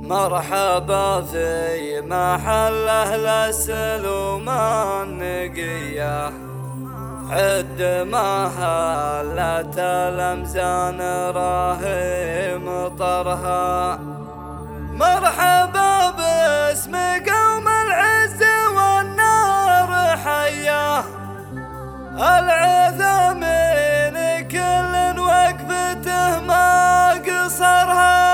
مرحبا في محل أهل السلومان نقية، عد ما هلت الأمزان راهي مطرها. مرحبا باسم قوم العز والنار حياه، العثامين كل وقفته ما قصرها.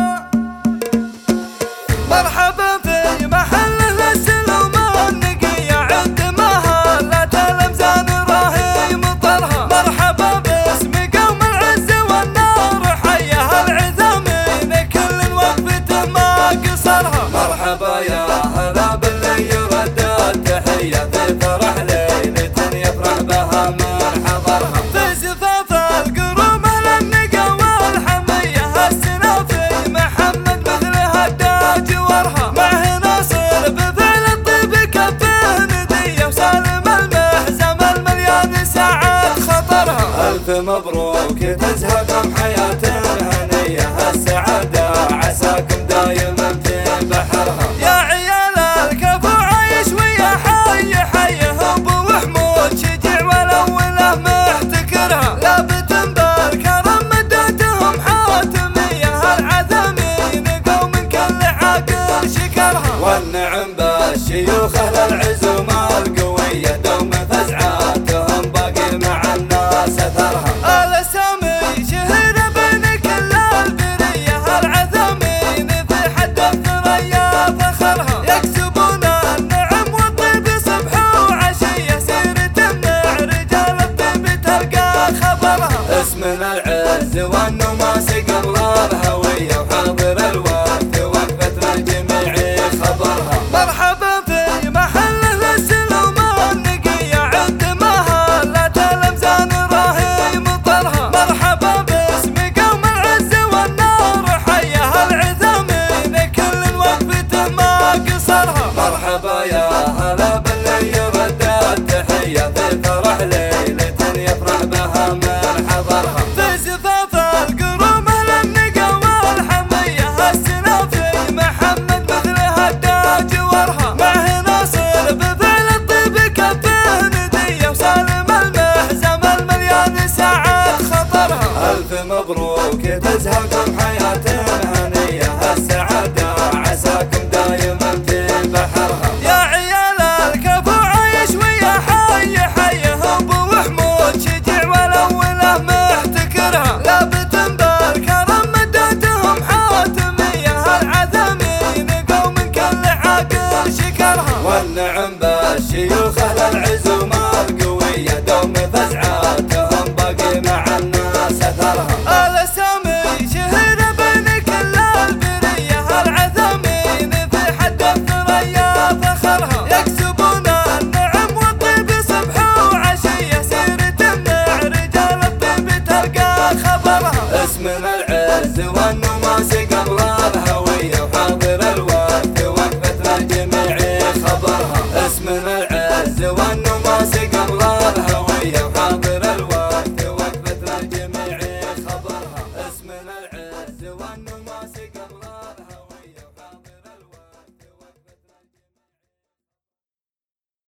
مرحبا في محل السلومان نقية، عد ما هلت الأمزان راهي مطرها. مرحبا باسم قوم العز والنار حياه، العثامين كل وقفته ما قصرها. مرحبا يا هلا باللي يرد التحية، في فرح ليلة يفرح بها من حضرها. في زفاف القروم النقا والحمية، السنافي محمد مثلها جوارها. معه ناصر بفعل الطيب كفه ندية، وسالم المحزم المليان ساعات خطرها. ألف مبروك تزهقكم حياة هنية، السعادة عساكم دايما في بحرها. يا عيال الكفو عايش ويا حي حيه، ابو وحمود شجع والاوله محتكرها. لابد بالكرم مدتهم حاتميه، العثامين قوم كل عاقل شكرها. والنعم بالشيوخ اهل العزوم القويه، دوم فزعاتهم باقي مع الناس اثرها. الاسامي شهر بين كل البريه، العثامين في حد الثريا فخرها. يكسبون النعم والطيب صبح وعشيه، سيرة مع رجال الطيب تلقى خبرها. اسمنا العز والنماس قبل الهويه، وحاضر الوقت وقفة الجميع خبرها. مرحبا في محل السلومان نقية، عد ما هلت الأمزان راهي مطرها. مرحبا باسم قوم العز والنار حياه، العثامين كل وقفته ما قصرها. مرحبا يا هلا باللي يرد التحية، في فرح ليلة يفرح بها من حضرها. في زفاف القروم النقا والحمية، السنافي محمد مثلها جوارها. معه ناصر بفعل الطيب كفه ندية، وسالم المحزم المليان ساعات خطرها. ألف مبروك تزهقكم حياة هنية، السعادة عساكم دايما في بحرها. يا عيال الكفو عايش ويا حي حيه، ابو وحمود شجع والاوله محتكرها. لابد بالكرم مدتهم حاتميه، العثامين قوم كل عاقل شكرها. والنعم بالشيوخ اهل العزوم القويه، دوم فزعاتهم باقي مع الناس اثرها. الاسامي شهر بين كل البريه، العثامين في حد الثريا فخرها. يكسبون النعم والطيب صبح وعشيه، سيرة مع رجال الطيب تلقى خبرها. اسمنا العز والنماس قبل الهويه، وحاضر الوقت وقفة الجميع خبرها. اسمنا العز والنماس قبل الهويه.